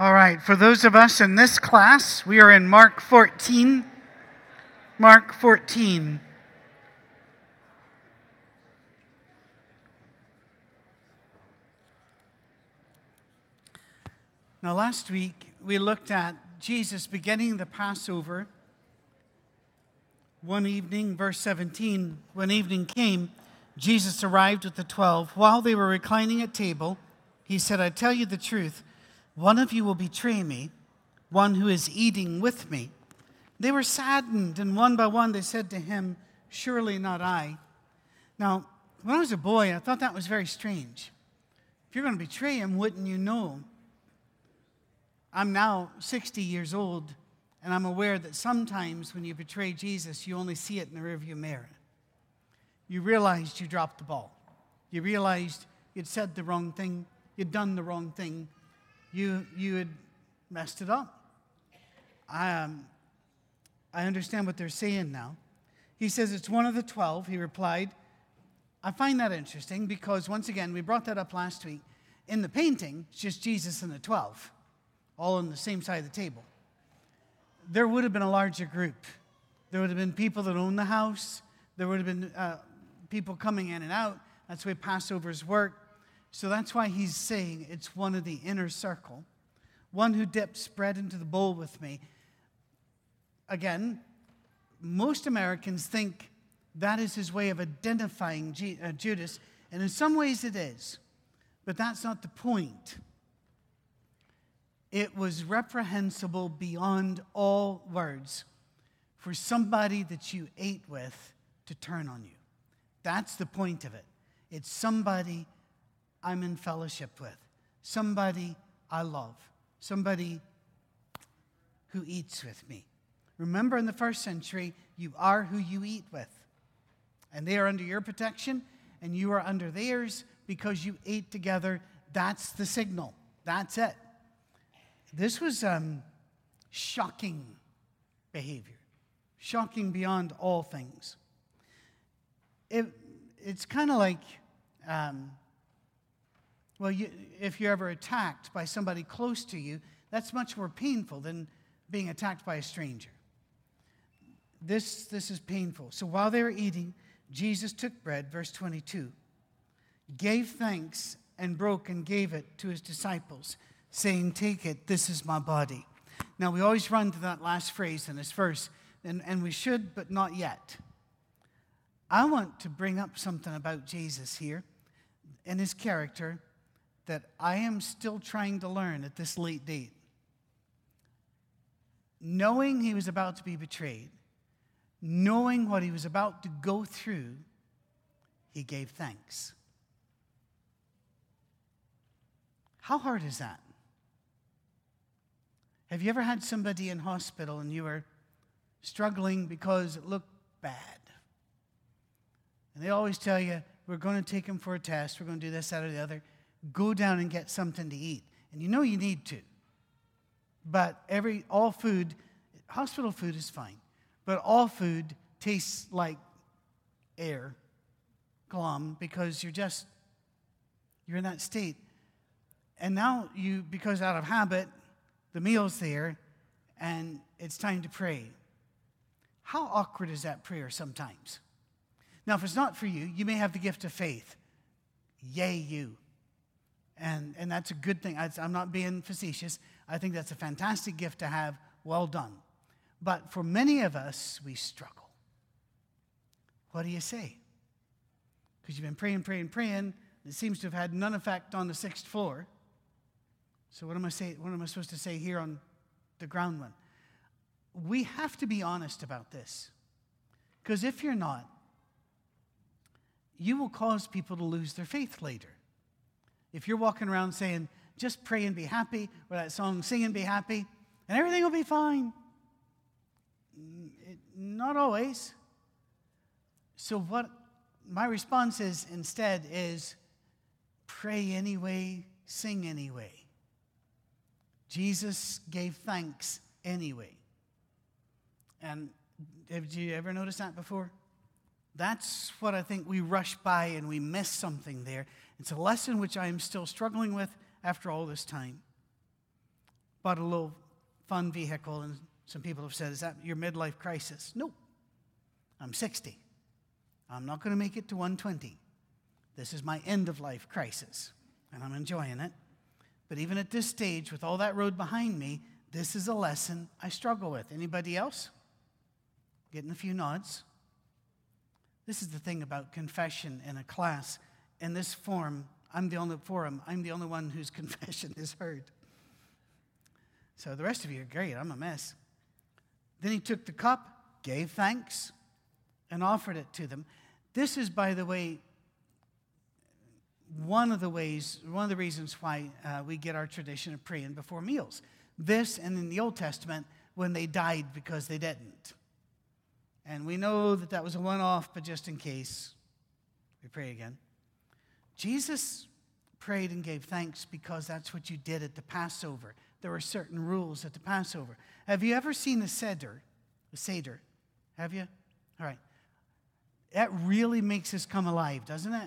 All right, for those of us in this class, we are in Mark 14. Mark 14. Now, last week, we looked at Jesus beginning the Passover. One evening, verse 17, when evening came, Jesus arrived with the 12. While they were reclining at table, he said, I tell you the truth, one of you will betray me, one who is eating with me. They were saddened, and one by one they said to him, surely not I. Now, when I was a boy, I thought that was very strange. If you're going to betray him, wouldn't you know? I'm now 60 years old, and I'm aware that sometimes when you betray Jesus, you only see it in the rearview mirror. You realized you dropped the ball. You realized you'd said the wrong thing. You'd done the wrong thing. You had messed it up. I understand what they're saying now. He says, it's one of the 12. He replied, I find that interesting because, once again, we brought that up last week. In the painting, it's just Jesus and the 12, all on the same side of the table. There would have been a larger group. There would have been people that owned the house. There would have been people coming in and out. That's the way Passovers work. So that's why he's saying it's one of the inner circle. One who dips bread into the bowl with me. Again, most Americans think that is his way of identifying Judas. And in some ways it is. But that's not the point. It was reprehensible beyond all words for somebody that you ate with to turn on you. That's the point of it. It's somebody I'm in fellowship with, somebody I love, somebody who eats with me. Remember, in the first century, you are who you eat with. And they are under your protection, and you are under theirs because you ate together. That's the signal. That's it. This was shocking behavior, shocking beyond all things. It's kind of like, if you're ever attacked by somebody close to you, that's much more painful than being attacked by a stranger. This is painful. So while they were eating, Jesus took bread, verse 22, gave thanks and broke and gave it to his disciples, saying, take it, this is my body. Now, we always run to that last phrase in this verse, and we should, but not yet. I want to bring up something about Jesus here and his character that I am still trying to learn at this late date. Knowing he was about to be betrayed, knowing what he was about to go through, he gave thanks. How hard is that? Have you ever had somebody in hospital and you were struggling because it looked bad? And they always tell you, we're going to take him for a test, we're going to do this, that, or the other. Go down and get something to eat. And you know you need to. But all food, hospital food is fine. But all food tastes like air, glum, because you're in that state. And now because out of habit, the meal's there, and it's time to pray. How awkward is that prayer sometimes? Now, if it's not for you, you may have the gift of faith. Yay, you. And that's a good thing. I'm not being facetious. I think that's a fantastic gift to have. Well done. But for many of us, we struggle. What do you say? Because you've been praying, and it seems to have had none effect on the 6th floor. So what am I supposed to say here on the ground one? We have to be honest about this. Because if you're not, you will cause people to lose their faith later. If you're walking around saying, just pray and be happy, or that song, sing and be happy, and everything will be fine. Not always. So what my response is instead is, pray anyway, sing anyway. Jesus gave thanks anyway. And have you ever noticed that before? That's what I think we rush by and we miss something there. It's a lesson which I am still struggling with after all this time. bought a little fun vehicle, and some people have said, is that your midlife crisis? No. I'm 60. I'm not going to make it to 120. This is my end-of-life crisis, and I'm enjoying it. But even at this stage, with all that road behind me, this is a lesson I struggle with. Anybody else? Getting a few nods. This is the thing about confession in a class. In this forum, I'm the only one whose confession is heard. So the rest of you are great. I'm a mess. Then he took the cup, gave thanks, and offered it to them. This is, by the way, one of the reasons why we get our tradition of praying before meals. This, and in the Old Testament, when they died because they didn't. And we know that was a one-off, but just in case, we pray again. Jesus prayed and gave thanks because that's what you did at the Passover. There were certain rules at the Passover. Have you ever seen a Seder? A Seder? Have you? All right. That really makes us come alive, doesn't it?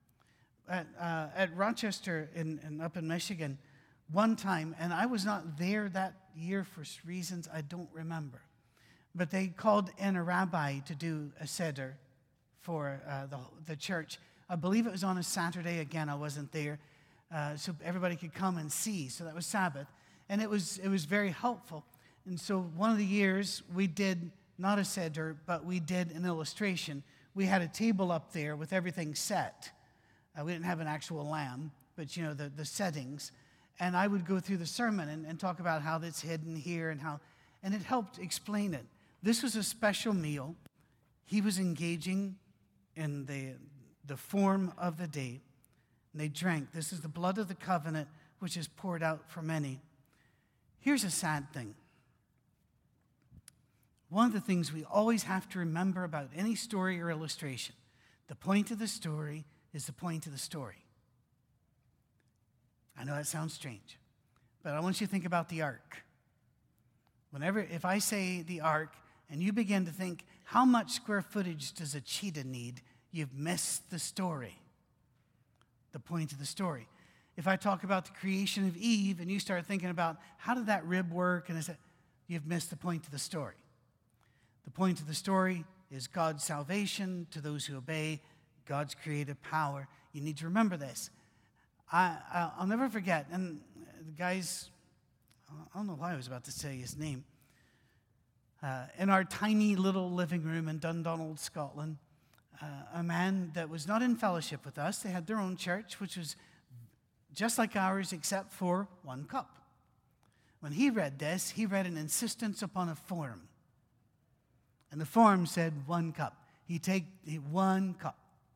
At Rochester up in Michigan, one time, and I was not there that year for reasons I don't remember, but they called in a rabbi to do a Seder for the church. I believe it was on a Saturday. Again, I wasn't there, so everybody could come and see. So that was Sabbath, and it was very helpful. And so one of the years we did not a Seder, but we did an illustration. We had a table up there with everything set. We didn't have an actual lamb, but the settings. And I would go through the sermon and talk about how that's hidden here and it helped explain it. This was a special meal. He was engaging in the form of the day. And they drank. This is the blood of the covenant, which is poured out for many. Here's a sad thing. One of the things we always have to remember about any story or illustration, the point of the story is the point of the story. I know that sounds strange, but I want you to think about the ark. If I say the ark, and you begin to think, how much square footage does a cheetah need? You've missed the story, the point of the story. If I talk about the creation of Eve, and you start thinking about how did that rib work, and you've missed the point of the story. The point of the story is God's salvation to those who obey, God's creative power. You need to remember this. I'll never forget, and the guys, I don't know why I was about to say his name, in our tiny little living room in Dundonald, Scotland, a man that was not in fellowship with us, they had their own church, which was just like ours except for one cup. When he read this, he read an insistence upon a form. And the form said 1 cup. He take 1 cup.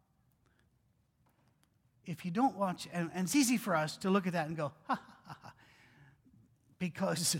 If you don't watch, and it's easy for us to look at that and go, ha, ha, ha, ha, because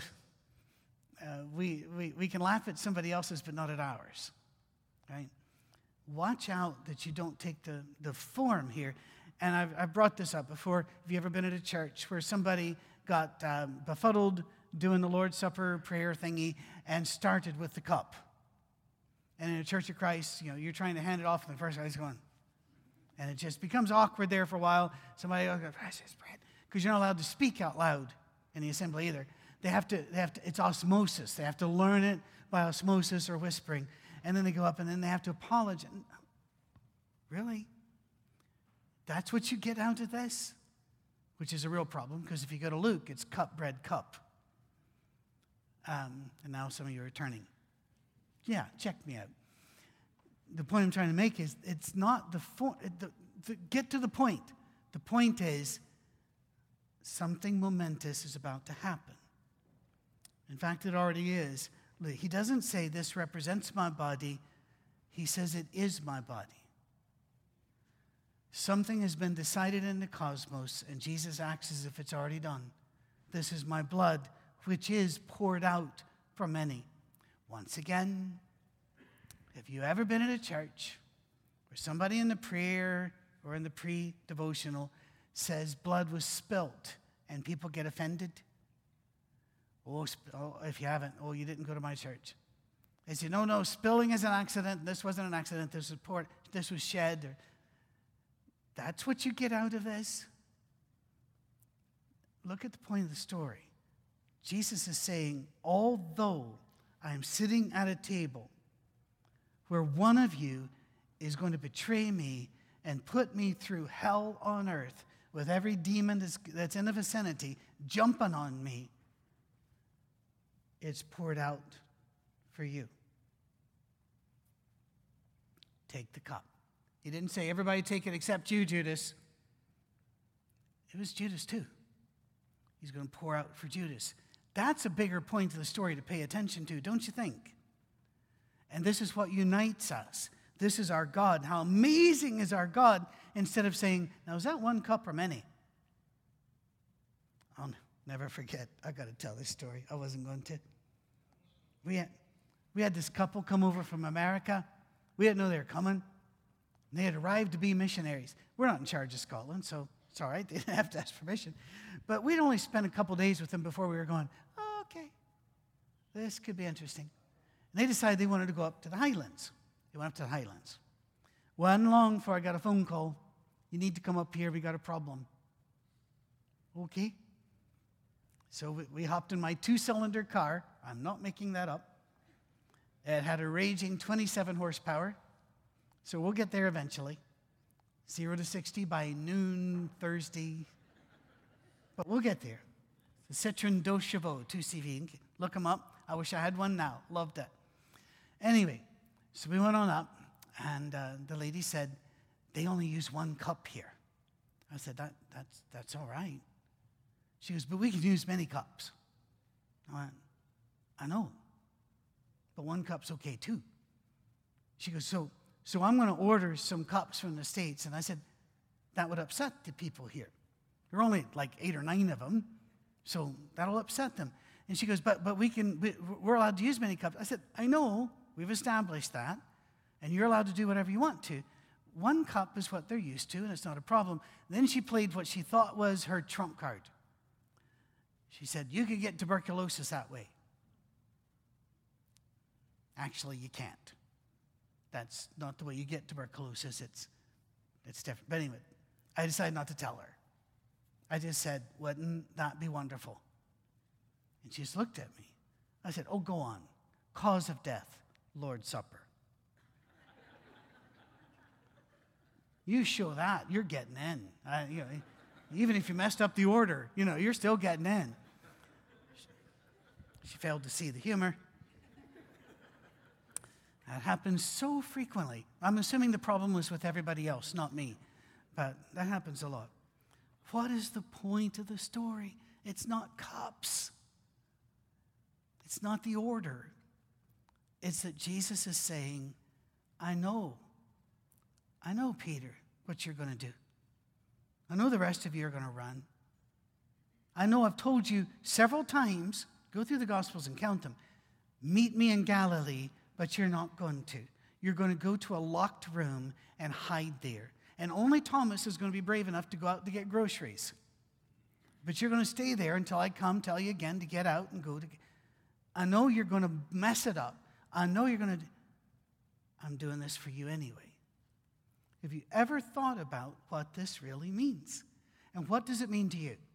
we can laugh at somebody else's but not at ours, right? Watch out that you don't take the form here. And I've brought this up before. Have you ever been at a church where somebody got befuddled doing the Lord's Supper prayer thingy and started with the cup? And in a Church of Christ, you're trying to hand it off, and the first guy's going. And it just becomes awkward there for a while. Somebody will go, precious bread. Because you're not allowed to speak out loud in the assembly either. They have to, it's osmosis. They have to learn it by osmosis or whispering. And then they go up, and then they have to apologize. Really? That's what you get out of this? Which is a real problem, because if you go to Luke, it's cup, bread, cup. And now some of you are turning. Yeah, check me out. The point I'm trying to make is it's not get to the point. The point is something momentous is about to happen. In fact, it already is. He doesn't say this represents my body. He says it is my body. Something has been decided in the cosmos, and Jesus acts as if it's already done. This is my blood, which is poured out for many. Once again, have you ever been in a church where somebody in the prayer or in the pre-devotional says blood was spilt and people get offended? Oh, if you haven't, you didn't go to my church. They say, no, spilling is an accident. This wasn't an accident. This was shed. That's what you get out of this. Look at the point of the story. Jesus is saying, although I am sitting at a table where one of you is going to betray me and put me through hell on earth with every demon that's in the vicinity jumping on me, it's poured out for you. Take the cup. He didn't say, everybody take it except you, Judas. It was Judas too. He's going to pour out for Judas. That's a bigger point of the story to pay attention to, don't you think? And this is what unites us. This is our God. How amazing is our God, instead of saying, now is that one cup or many? I'll never forget. I got to tell this story. I wasn't going to. We had this couple come over from America. We didn't know they were coming. They had arrived to be missionaries. We're not in charge of Scotland, so it's all right. They didn't have to ask permission. But we'd only spent a couple days with them before we were going, oh, okay, this could be interesting. And they decided they wanted to go up to the Highlands. They went up to the Highlands. Wasn't long before I got a phone call. You need to come up here. We got a problem. Okay. So we hopped in my 2-cylinder car. I'm not making that up. It had a raging 27 horsepower. So we'll get there eventually. 0 to 60 by noon Thursday. But we'll get there. The Citroen 2 Chevaux 2CV. Look them up. I wish I had one now. Loved it. Anyway, so we went on up, and the lady said, they only use 1 cup here. I said, that's all right. She goes, but we can use many cups. I went, I know, but 1 cup's okay too. She goes, so I'm going to order some cups from the States. And I said, that would upset the people here. There are only like 8 or 9 of them, so that'll upset them. And she goes, but we're allowed to use many cups. I said, I know, we've established that, and you're allowed to do whatever you want to. 1 cup is what they're used to, and it's not a problem. Then she played what she thought was her trump card. She said, you could get tuberculosis that way. Actually, you can't. That's not the way you get tuberculosis. It's different. But anyway, I decided not to tell her. I just said, wouldn't that be wonderful? And she just looked at me. I said, oh, go on. Cause of death, Lord's Supper. You show that, you're getting in. Even if you messed up the order, you're still getting in. She failed to see the humor. That happens so frequently. I'm assuming the problem was with everybody else, not me. But that happens a lot. What is the point of the story? It's not cups. It's not the order. It's that Jesus is saying, I know, Peter, what you're going to do. I know the rest of you are going to run. I know I've told you several times, go through the Gospels and count them, meet me in Galilee, but you're not going to. You're going to go to a locked room and hide there. And only Thomas is going to be brave enough to go out to get groceries. But you're going to stay there until I come tell you again to get out and go to. I know you're going to mess it up. I know you're going to. I'm doing this for you anyway. Have you ever thought about what this really means? And what does it mean to you?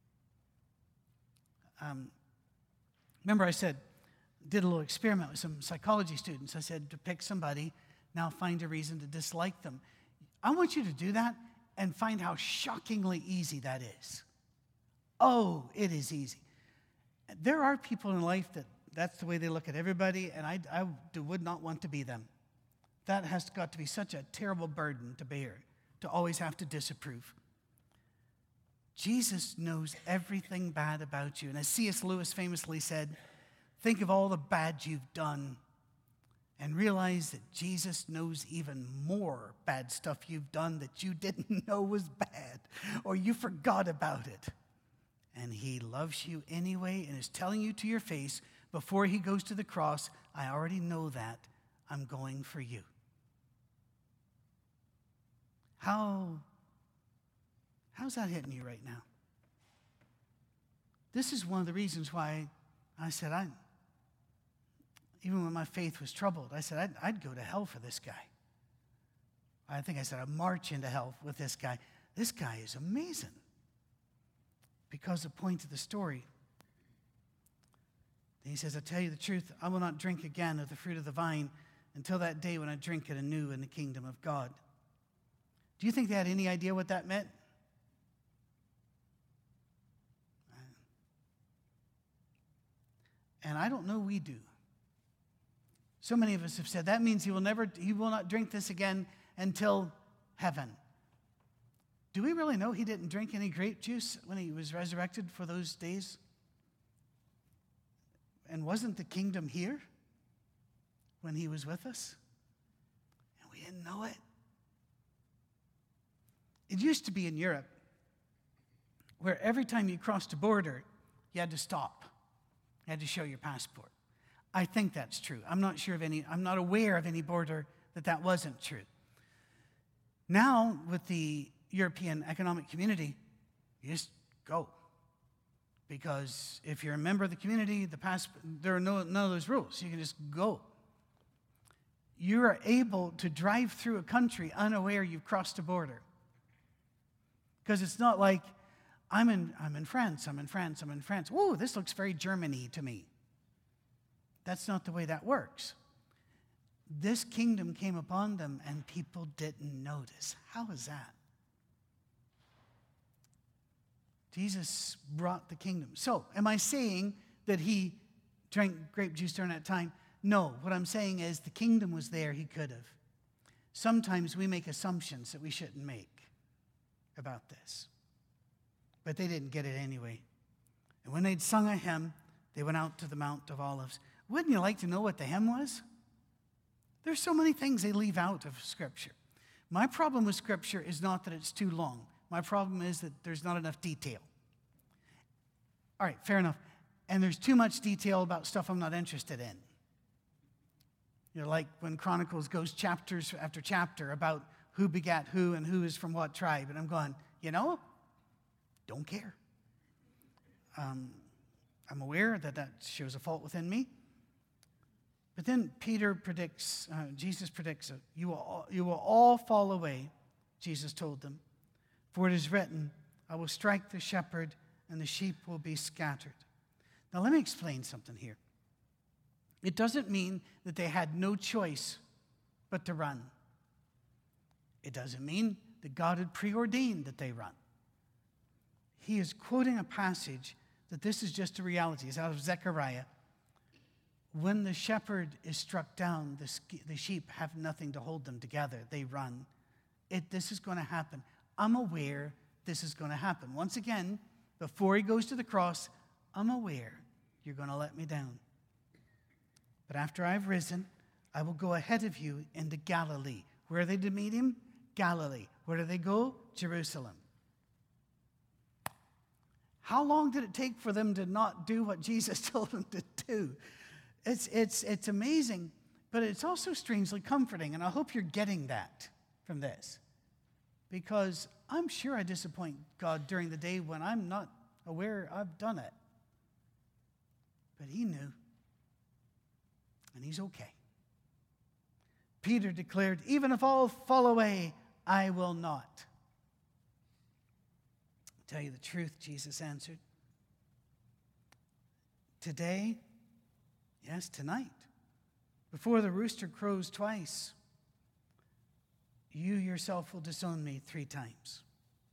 Remember I said, did a little experiment with some psychology students. I said to pick somebody, now find a reason to dislike them. I want you to do that and find how shockingly easy that is. Oh, it is easy. There are people in life that's the way they look at everybody, and I would not want to be them. That has got to be such a terrible burden to bear, to always have to disapprove. Jesus knows everything bad about you. And as C.S. Lewis famously said, think of all the bad you've done and realize that Jesus knows even more bad stuff you've done that you didn't know was bad or you forgot about it. And he loves you anyway and is telling you to your face before he goes to the cross, I already know that. I'm going for you. How's that hitting you right now? This is one of the reasons why I said, even when my faith was troubled, I said, I'd go to hell for this guy. I think I said, I'd march into hell with this guy. This guy is amazing. Because the point of the story He says, I tell you the truth, I will not drink again of the fruit of the vine until that day when I drink it anew in the kingdom of God. Do you think they had any idea what that meant? And I don't know we do. So many of us have said, that means he will not drink this again until heaven. Do we really know he didn't drink any grape juice when he was resurrected for those days? And wasn't the kingdom here when he was with us? And we didn't know it. It used to be in Europe where every time you crossed a border, you had to stop. You had to show your passport. I think that's true. I'm not aware of any border that wasn't true. Now, with the European Economic Community, you just go. Because if you're a member of the community, there are none of those rules. You can just go. You are able to drive through a country unaware you've crossed a border. Because it's not like, I'm in France. Whoa, this looks very Germany to me. That's not the way that works. This kingdom came upon them and people didn't notice. How is that? Jesus brought the kingdom. So, am I saying that he drank grape juice during that time? No. What I'm saying is the kingdom was there, he could have. Sometimes we make assumptions that we shouldn't make about this. But they didn't get it anyway. And when they'd sung a hymn, they went out to the Mount of Olives. Wouldn't you like to know what the hymn was? There's so many things they leave out of Scripture. My problem with Scripture is not that it's too long. My problem is that there's not enough detail. All right, fair enough. And there's too much detail about stuff I'm not interested in. You know, like when Chronicles goes chapters after chapter about who begat who and who is from what tribe. And I'm going, don't care. I'm aware that shows a fault within me. But then Jesus predicts, you will all fall away, Jesus told them. For it is written, I will strike the shepherd and the sheep will be scattered. Now let me explain something here. It doesn't mean that they had no choice but to run. It doesn't mean that God had preordained that they run. He is quoting a passage that this is just a reality. It's out of Zechariah. When the shepherd is struck down, the sheep have nothing to hold them together. They run. This is going to happen. I'm aware this is going to happen. Once again, before he goes to the cross, I'm aware you're going to let me down. But after I've risen, I will go ahead of you into Galilee. Where are they to meet him? Galilee. Where do they go? Jerusalem. How long did it take for them to not do what Jesus told them to do? It's amazing, but it's also strangely comforting, and I hope you're getting that from this. Because I'm sure I disappoint God during the day when I'm not aware I've done it. But he knew. And he's okay. Peter declared, even if all fall away, I will not. Tell you the truth, Jesus answered. Today, yes, tonight, before the rooster crows twice, you yourself will disown me 3 times.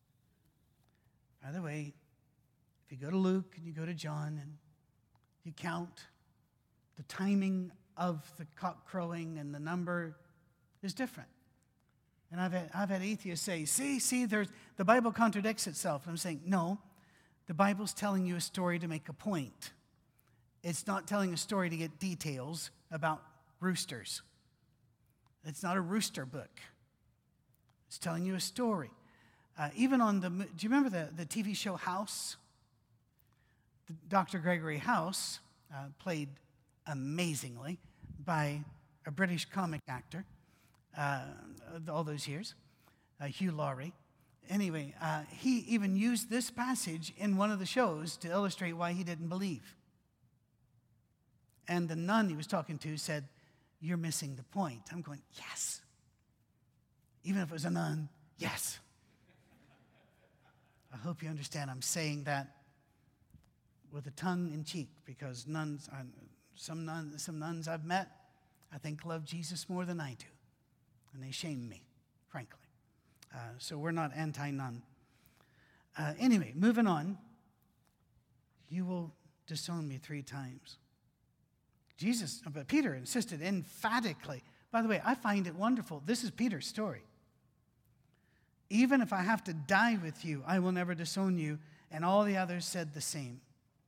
By the way, if you go to Luke and you go to John and you count, the timing of the cock crowing and the number is different. And I've had atheists say, see, the Bible contradicts itself. And I'm saying, no, the Bible's telling you a story to make a point. It's not telling a story to get details about roosters. It's not a rooster book. It's telling you a story. Even on do you remember the TV show House? Dr. Gregory House, played amazingly by a British comic actor all those years, Hugh Laurie. Anyway, he even used this passage in one of the shows to illustrate why he didn't believe. And the nun he was talking to said, you're missing the point. I'm going, yes. Even if it was a nun, yes. I hope you understand I'm saying that with a tongue in cheek, because some nuns I've met, I think, love Jesus more than I do. And they shame me, frankly. So we're not anti-nun. Anyway, moving on. You will disown me 3 times. But Peter insisted emphatically. By the way, I find it wonderful. This is Peter's story. Even if I have to die with you, I will never disown you. And all the others said the same.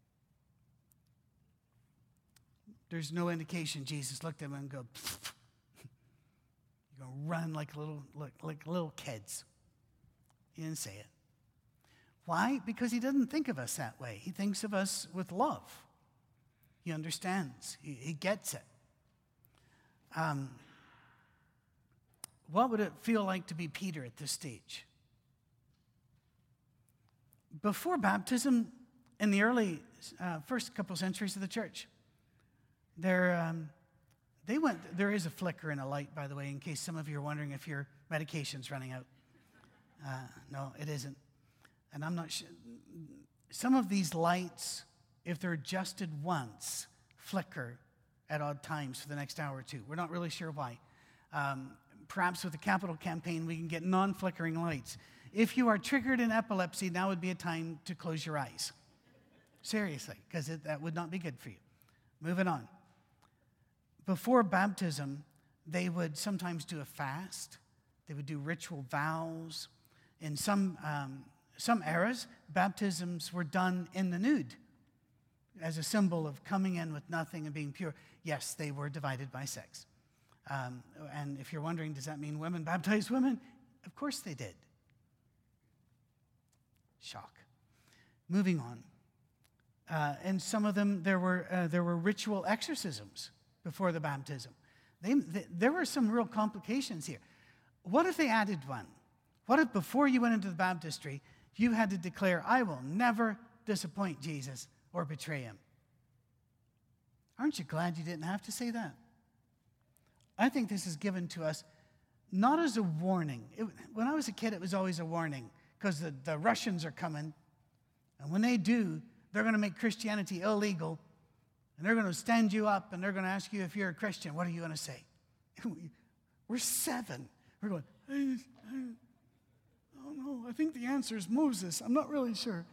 There's no indication Jesus looked at him and go, you're going to run like little kids. He didn't say it. Why? Because he doesn't think of us that way. He thinks of us with love. He understands. He gets it. What would it feel like to be Peter at this stage? Before baptism, in the early first couple centuries of the church, there is a flicker and a light, by the way, in case some of you are wondering if your medication's running out. No, it isn't. And I'm not sure. Some of these lights, if they're adjusted once, flicker at odd times for the next hour or two. We're not really sure why. Perhaps with the capital campaign, we can get non-flickering lights. If you are triggered in epilepsy, now would be a time to close your eyes. Seriously, because that would not be good for you. Moving on. Before baptism, they would sometimes do a fast. They would do ritual vows. In some eras, baptisms were done in the nude as a symbol of coming in with nothing and being pure. Yes, they were divided by sex. And if you're wondering, does that mean women baptized women? Of course they did. Shock. Moving on. And some of them, there were ritual exorcisms before the baptism. There were some real complications here. What if they added one? What if before you went into the baptistry, you had to declare, I will never disappoint Jesus or betray him? Aren't you glad you didn't have to say that? I think this is given to us not as a warning. When I was a kid, it was always a warning, because the Russians are coming, and when they do, they're going to make Christianity illegal, and they're going to stand you up, and they're going to ask you if you're a Christian. What are you going to say? We're 7. We're going, I don't know. I think the answer is Moses. I'm not really sure.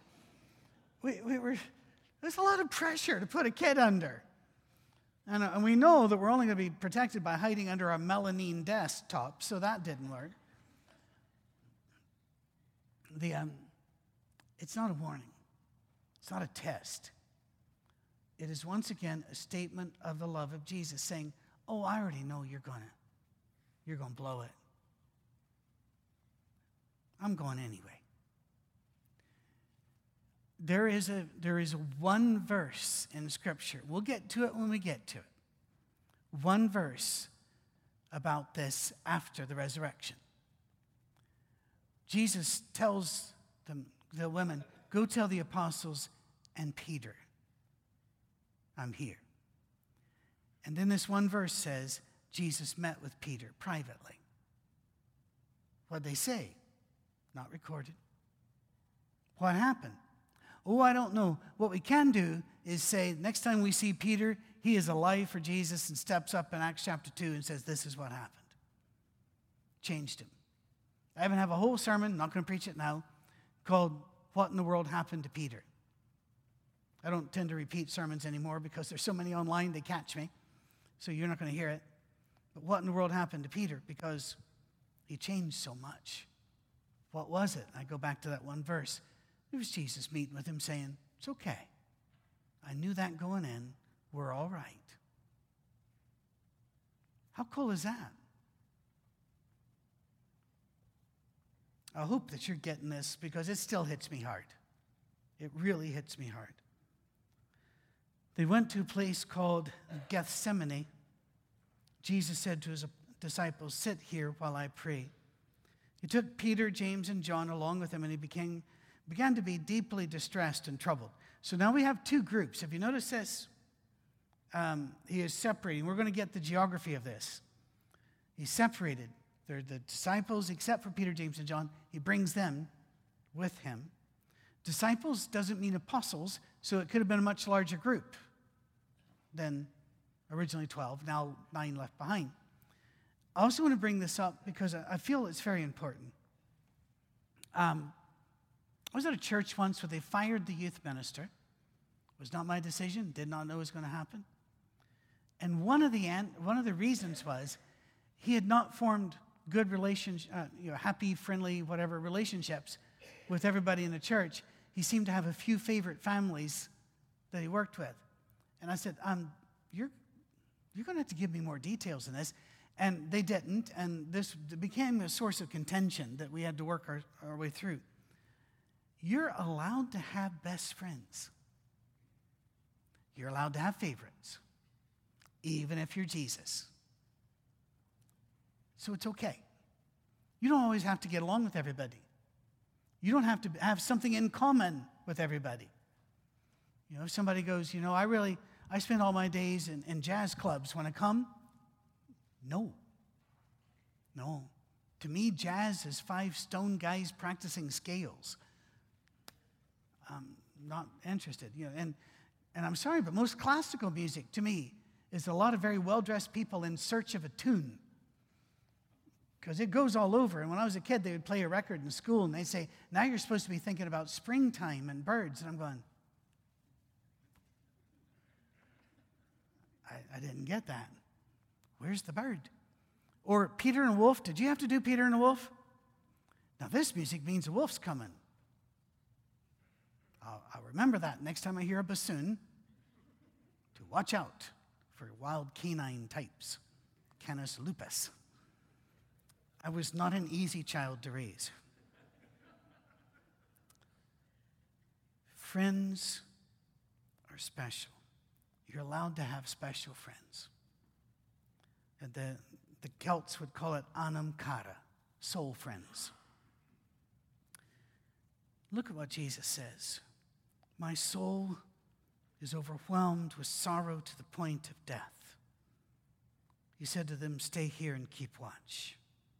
There's a lot of pressure to put a kid under. And we know that we're only going to be protected by hiding under a melamine desktop, so that didn't work. It's not a warning. It's not a test. It is once again a statement of the love of Jesus saying, oh, I already know you're going to blow it. I'm going anyway. There is one verse in Scripture. We'll get to it when we get to it. One verse about this after the resurrection. Jesus tells the women, go tell the apostles and Peter, I'm here. And then this one verse says, Jesus met with Peter privately. What'd they say? Not recorded. What happened? Oh, I don't know. What we can do is say, next time we see Peter, he is alive for Jesus and steps up in Acts chapter 2 and says, this is what happened. Changed him. I even have a whole sermon, not going to preach it now, called What in the World Happened to Peter? I don't tend to repeat sermons anymore because there's so many online, they catch me. So you're not going to hear it. But what in the world happened to Peter? Because he changed so much. What was it? I go back to that one verse. It was Jesus meeting with him saying, it's okay. I knew that going in. We're all right. How cool is that? I hope that you're getting this because it still hits me hard. It really hits me hard. They went to a place called Gethsemane. Jesus said to his disciples, sit here while I pray. He took Peter, James, and John along with him, and he began to be deeply distressed and troubled. So now we have 2 groups. If you notice this, he is separating. We're going to get the geography of this. He's separated. They're the disciples, except for Peter, James, and John. He brings them with him. Disciples doesn't mean apostles, So it could have been a much larger group than originally 12, now 9 left behind. I also want to bring this up because I feel it's very important. I was at a church once where they fired the youth minister. It was not my decision, did not know it was going to happen. And one of the reasons was he had not formed good relationships, happy, friendly, whatever relationships with everybody in the church. He seemed to have a few favorite families that he worked with. And I said, you're going to have to give me more details than this. And they didn't, and this became a source of contention that we had to work our way through. You're allowed to have best friends. You're allowed to have favorites, even if you're Jesus. So it's okay. You don't always have to get along with everybody. You don't have to have something in common with everybody. If somebody goes, I spend all my days in jazz clubs. Want to come? No. To me, jazz is 5 stone guys practicing scales. I'm not interested. And I'm sorry, but most classical music, to me, is a lot of very well-dressed people in search of a tune. Because it goes all over. And when I was a kid, they would play a record in school, and they'd say, now you're supposed to be thinking about springtime and birds. And I'm going, I didn't get that. Where's the bird? Or Peter and the Wolf. Did you have to do Peter and the Wolf? Now, this music means a wolf's coming. I'll remember that next time I hear a bassoon, to watch out for wild canine types, Canis lupus. I was not an easy child to raise. Friends are special. You're allowed to have special friends. And the Celts would call it anam cara, soul friends. Look at what Jesus says. My soul is overwhelmed with sorrow to the point of death. He said to them, stay here and keep watch.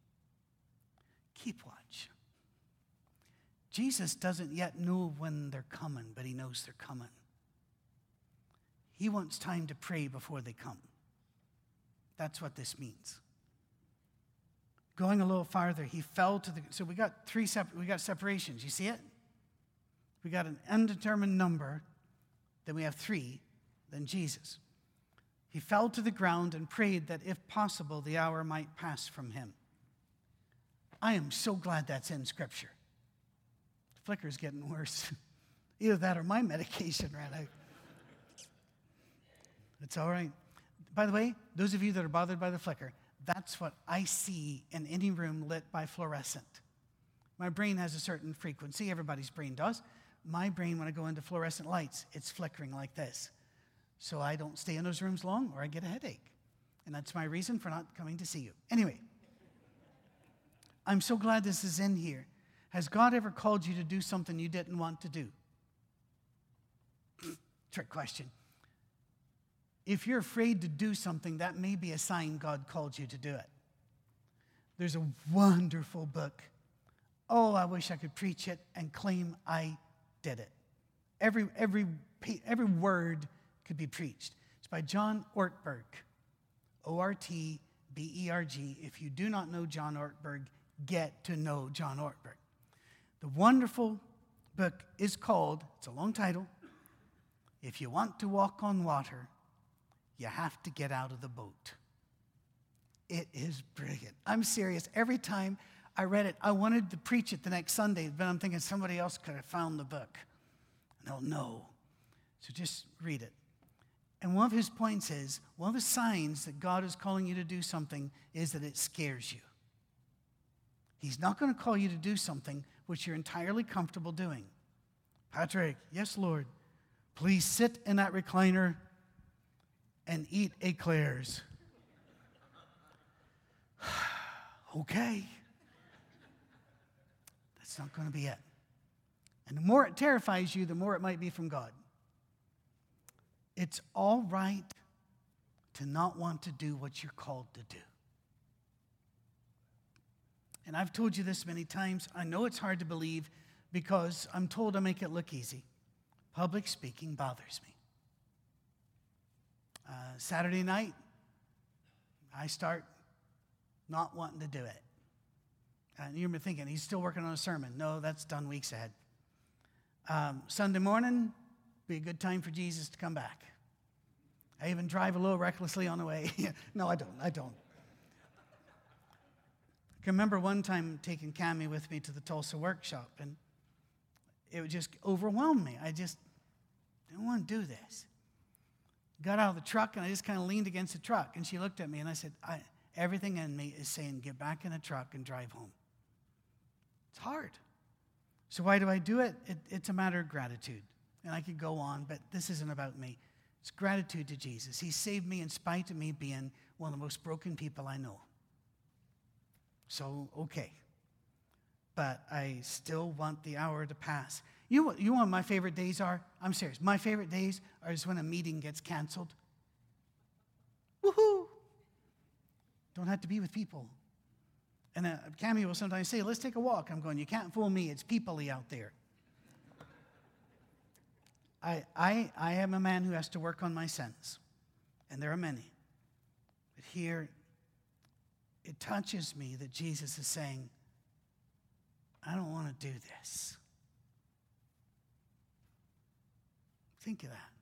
Keep watch. Jesus doesn't yet know when they're coming, but he knows they're coming. He wants time to pray before they come. That's what this means. Going a little farther, he fell to the... So we got separations. You see it? We got an undetermined number. Then we have 3. Then Jesus. He fell to the ground and prayed that if possible, the hour might pass from him. I am so glad that's in Scripture. The flicker's getting worse. Either that or my medication ran out. It's all right. By the way, those of you that are bothered by the flicker, that's what I see in any room lit by fluorescent. My brain has a certain frequency. Everybody's brain does. My brain, when I go into fluorescent lights, it's flickering like this. So I don't stay in those rooms long or I get a headache. And that's my reason for not coming to see you. Anyway, I'm so glad this is in here. Has God ever called you to do something you didn't want to do? Trick question. If you're afraid to do something, that may be a sign God called you to do it. There's a wonderful book. Oh, I wish I could preach it and claim I did it. Every word could be preached. It's by John Ortberg, O-R-T-B-E-R-G. If you do not know John Ortberg, get to know John Ortberg. The wonderful book is called, it's a long title, If You Want to Walk on Water, You Have to Get Out of the Boat. It is brilliant. I'm serious. Every time I read it, I wanted to preach it the next Sunday, but I'm thinking somebody else could have found the book. And they'll know. So just read it. And one of his points is, one of the signs that God is calling you to do something is that it scares you. He's not going to call you to do something which you're entirely comfortable doing. Patrick, yes, Lord, please sit in that recliner and eat eclairs. Okay. That's not going to be it. And the more it terrifies you, the more it might be from God. It's all right to not want to do what you're called to do. And I've told you this many times. I know it's hard to believe because I'm told I make it look easy. Public speaking bothers me. Saturday night, I start not wanting to do it. And you're thinking, he's still working on a sermon. No, that's done weeks ahead. Sunday morning, be a good time for Jesus to come back. I even drive a little recklessly on the way. No, I don't. I can remember one time taking Cammie with me to the Tulsa workshop, and it would just overwhelm me. I just didn't want to do this. Got out of the truck, and I just kind of leaned against the truck, and she looked at me, and I said, everything in me is saying, get back in the truck and drive home. It's hard. So why do I do it? It's a matter of gratitude. And I could go on, but this isn't about me. It's gratitude to Jesus. He saved me in spite of me being one of the most broken people I know. So, okay. But I still want the hour to pass. You know what my favorite days are? I'm serious. My favorite days are when a meeting gets canceled. Woohoo! Don't have to be with people. And Cammie will sometimes say, let's take a walk. I'm going, you can't fool me. It's people-y out there. I am a man who has to work on my sins. And there are many. But here, it touches me that Jesus is saying, I don't want to do this. Think of that.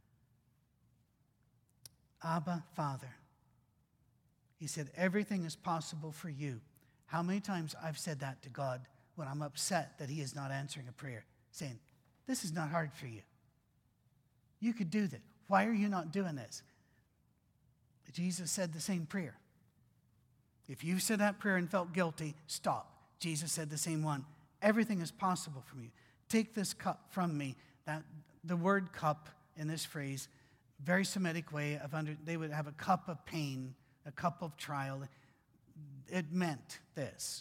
Abba, Father. He said, everything is possible for you. How many times I've said that to God when I'm upset that he is not answering a prayer, saying, this is not hard for you. You could do this. Why are you not doing this? Jesus said the same prayer. If you said that prayer and felt guilty, stop. Jesus said the same one. Everything is possible for you. Take this cup from me. The word cup in this phrase, very Semitic way of they would have a cup of pain, a cup of trial. It meant this.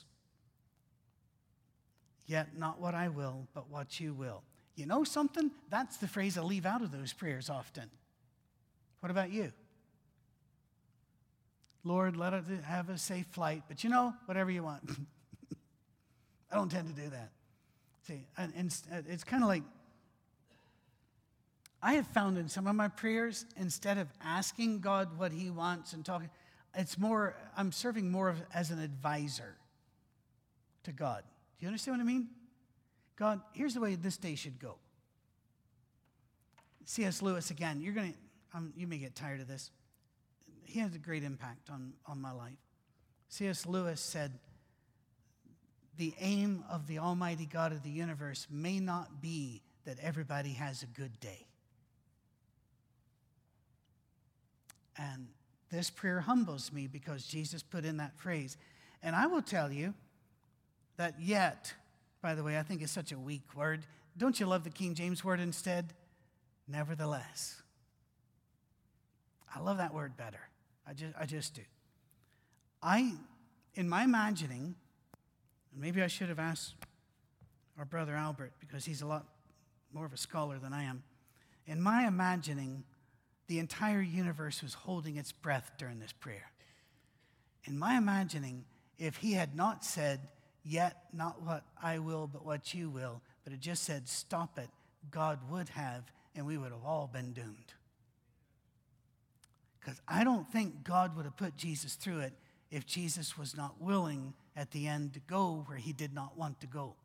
Yet not what I will, but what you will. You know something? That's the phrase I leave out of those prayers often. What about you? Lord, let us have a safe flight, but whatever you want. I don't tend to do that. See, and it's kind of like, I have found in some of my prayers, instead of asking God what he wants and talking, I'm serving more as an advisor to God. Do you understand what I mean? God, here's the way this day should go. C.S. Lewis, again, you may get tired of this. He has a great impact on my life. C.S. Lewis said, the aim of the Almighty God of the universe may not be that everybody has a good day. And this prayer humbles me because Jesus put in that phrase. And I will tell you that yet, by the way, I think it's such a weak word. Don't you love the King James word instead? Nevertheless. I love that word better. I just do. In my imagining, and maybe I should have asked our brother Albert because he's a lot more of a scholar than I am. In my imagining, the entire universe was holding its breath during this prayer. In my imagining, if he had not said, yet not what I will, but what you will, but it just said, stop it, God would have, and we would have all been doomed. Because I don't think God would have put Jesus through it if Jesus was not willing at the end to go where he did not want to go.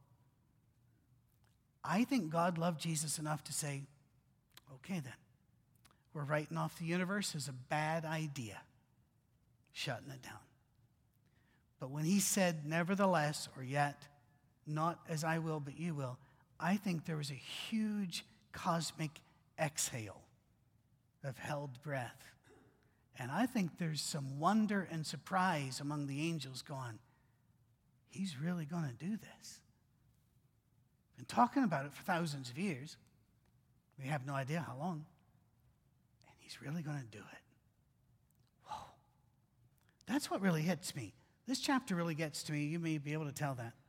I think God loved Jesus enough to say, okay then, we're writing off the universe as a bad idea, shutting it down. But when he said, nevertheless, or yet, not as I will, but you will, I think there was a huge cosmic exhale of held breath. And I think there's some wonder and surprise among the angels going, he's really going to do this. Been talking about it for thousands of years. We have no idea how long. And he's really going to do it. Whoa. That's what really hits me. This chapter really gets to me. You may be able to tell that.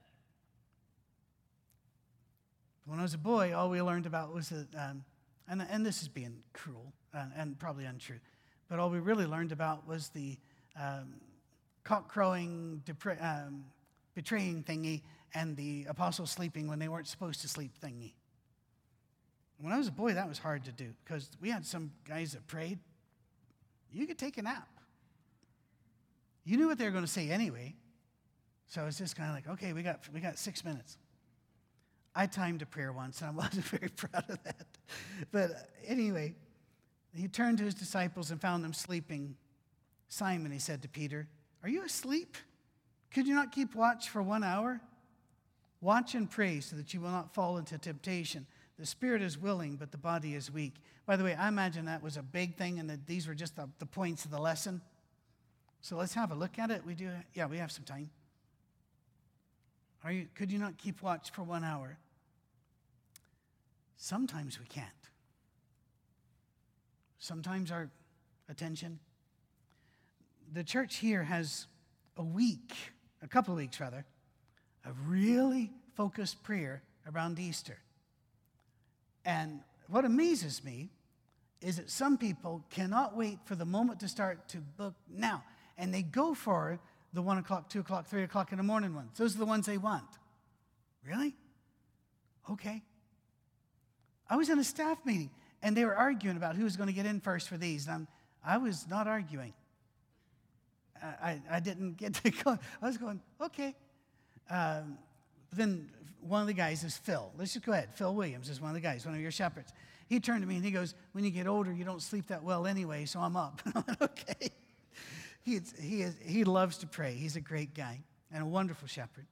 When I was a boy, all we learned about was that, and this is being cruel and probably untrue, but all we really learned about was the cock-crowing, betraying thingy and the apostles sleeping when they weren't supposed to sleep thingy. When I was a boy, that was hard to do because we had some guys that prayed. You could take a nap. You knew what they were going to say anyway. So it's just kind of like, okay, we got 6 minutes. I timed a prayer once, and I wasn't very proud of that. But anyway, he turned to his disciples and found them sleeping. Simon, he said to Peter, "Are you asleep? Could you not keep watch for 1 hour? Watch and pray so that you will not fall into temptation. The spirit is willing, but the body is weak." By the way, I imagine that was a big thing and that these were just the points of the lesson. So let's have a look at it. We have some time. Could you not keep watch for 1 hour? Sometimes we can't. Sometimes our attention. The church here has a couple of weeks rather, of really focused prayer around Easter. And what amazes me is that some people cannot wait for the moment to start to book now. And they go for the 1 o'clock, 2 o'clock, 3 o'clock in the morning ones. Those are the ones they want. Really? Okay. I was in a staff meeting, and they were arguing about who was going to get in first for these. And I was not arguing. I didn't get to go. I was going, okay. Then one of the guys is Phil. Let's just go ahead. Phil Williams is one of the guys, one of your shepherds. He turned to me and he goes, "When you get older, you don't sleep that well anyway, so I'm up." I went, okay. He loves to pray. He's a great guy and a wonderful shepherd.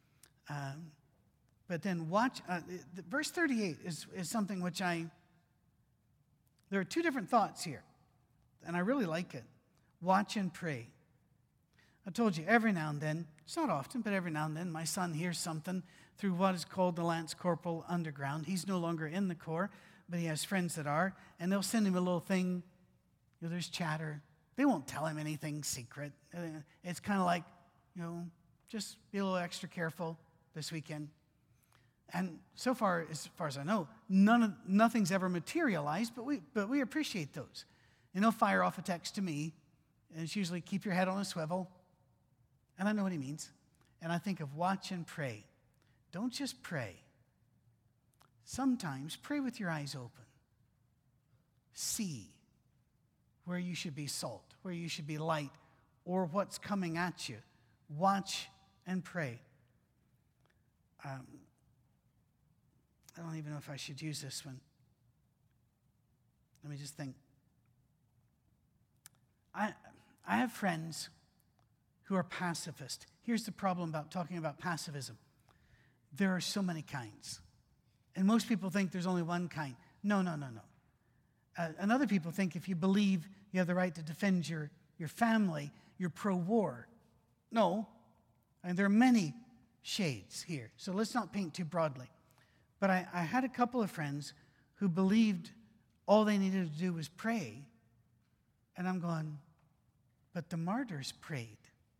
But then watch, verse 38 is something which there are two different thoughts here, and I really like it. Watch and pray. I told you every now and then, it's not often, but every now and then, my son hears something through what is called the Lance Corporal Underground. He's no longer in the Corps, but he has friends that are, and they'll send him a little thing. There's chatter. They won't tell him anything secret. It's kind of like, just be a little extra careful this weekend. And so far as I know, nothing's ever materialized, but we appreciate those. And he'll fire off a text to me, and it's usually keep your head on a swivel. And I know what he means. And I think of watch and pray. Don't just pray. Sometimes pray with your eyes open. See where you should be salt, where you should be light, or what's coming at you. Watch and pray. I don't even know if I should use this one. Let me just think. I have friends who are pacifist. Here's the problem about talking about pacifism. There are so many kinds. And most people think there's only one kind. No. And other people think if you believe you have the right to defend your family, you're pro-war. No. And there are many shades here. So let's not paint too broadly. But I had a couple of friends who believed all they needed to do was pray. And I'm going, but the martyrs prayed.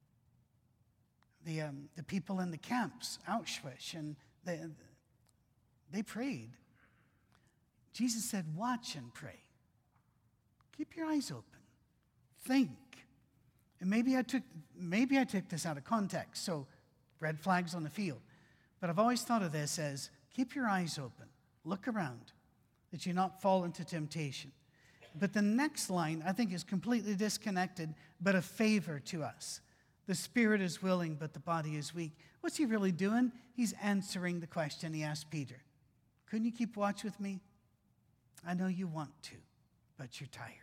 The people in the camps, Auschwitz, and they prayed. Jesus said, watch and pray. Keep your eyes open. Think. And maybe I took this out of context, so red flags on the field. But I've always thought of this as keep your eyes open. Look around, that you not fall into temptation. But the next line, I think, is completely disconnected, but a favor to us. The spirit is willing, but the body is weak. What's he really doing? He's answering the question he asked Peter. Couldn't you keep watch with me? I know you want to, but you're tired.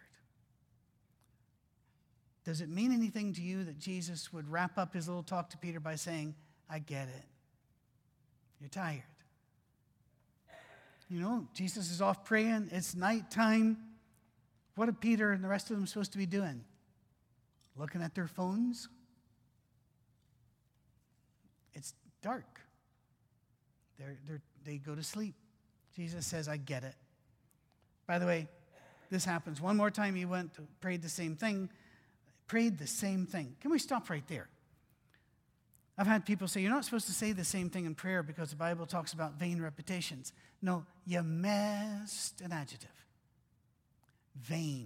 Does it mean anything to you that Jesus would wrap up his little talk to Peter by saying, I get it. You're tired. Jesus is off praying. It's nighttime. What are Peter and the rest of them supposed to be doing? Looking at their phones? It's dark. They go to sleep. Jesus says, I get it. By the way, this happens. One more time he went, prayed the same thing. Prayed the same thing. Can we stop right there? I've had people say, you're not supposed to say the same thing in prayer because the Bible talks about vain repetitions. No, you missed an adjective. Vain.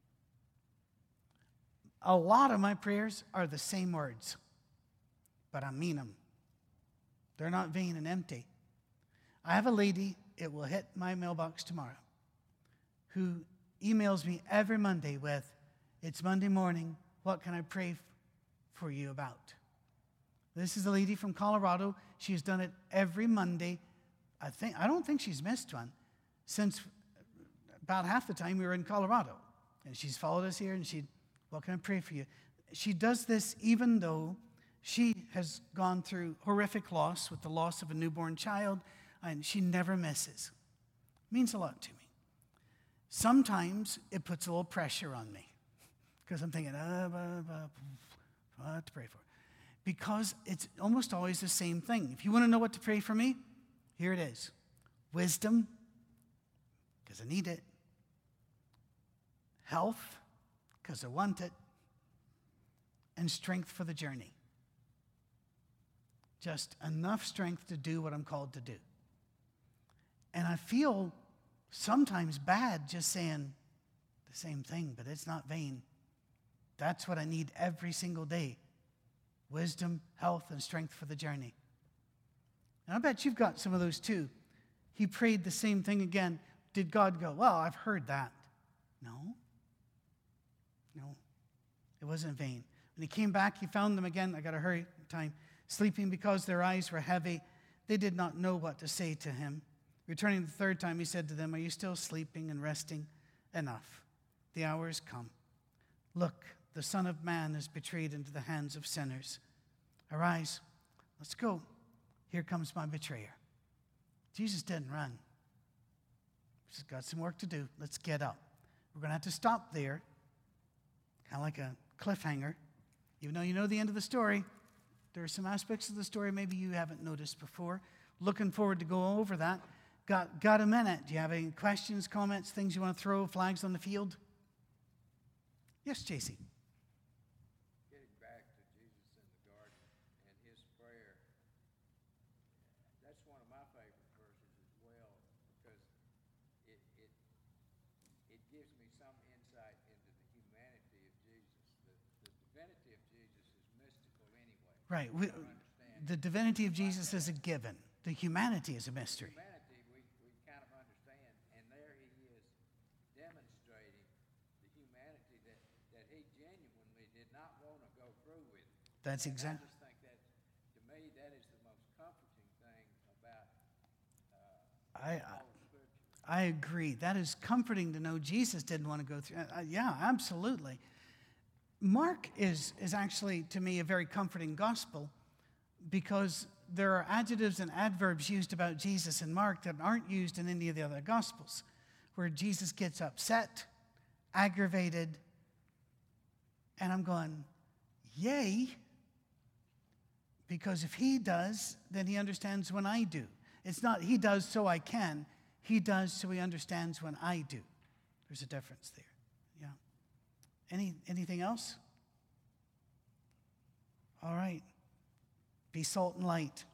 A lot of my prayers are the same words, but I mean them. They're not vain and empty. I have a lady it will hit my mailbox tomorrow, who emails me every Monday with, "It's Monday morning. What can I pray for you about?" This is a lady from Colorado. She's done it every Monday. I don't think she's missed one since about half the time we were in Colorado. And she's followed us here, and "What can I pray for you?" She does this even though she has gone through horrific loss with the loss of a newborn child, and she never misses. It means a lot to me. Sometimes it puts a little pressure on me because I'm thinking, what to pray for? Because it's almost always the same thing. If you want to know what to pray for me, here it is. Wisdom, because I need it. Health, because I want it. And strength for the journey. Just enough strength to do what I'm called to do. And I feel sometimes bad just saying the same thing, but it's not vain. That's what I need every single day. Wisdom, health, and strength for the journey. And I bet you've got some of those too. He prayed the same thing again. Did God go, "Well, I've heard that"? No. It wasn't in vain. When he came back, he found them again. I got to hurry, time. Sleeping because their eyes were heavy. They did not know what to say to him. Returning the third time, he said to them, "Are you still sleeping and resting? Enough. The hour is come. Look, the Son of Man is betrayed into the hands of sinners. Arise, let's go. Here comes my betrayer." Jesus didn't run. He's got some work to do. Let's get up. We're going to have to stop there, kind of like a cliffhanger. Even though you know the end of the story, there are some aspects of the story maybe you haven't noticed before. Looking forward to go over that. Got a minute? Do you have any questions, comments, things you want to throw, flags on the field? Yes, JC. Getting back to Jesus in the garden and his prayer, that's one of my favorite verses as well, because it gives me some insight into the humanity of Jesus. The divinity of Jesus is mystical anyway. Right. The divinity of Jesus is a given. The humanity is a mystery. Humanity we kind of understand, and there he is demonstrating the humanity that he genuinely did not want to go through with. That's exactly. I just think that, to me, that is the most comforting thing about all Scripture. I agree. That is comforting to know Jesus didn't want to go through. Yeah, absolutely. Mark is actually, to me, a very comforting gospel because there are adjectives and adverbs used about Jesus in Mark that aren't used in any of the other gospels, where Jesus gets upset, aggravated, and I'm going, yay, because if he does, then he understands when I do. It's not he does so I can, he does so he understands when I do. There's a difference there. Yeah. Anything else? All right. Be salt and light.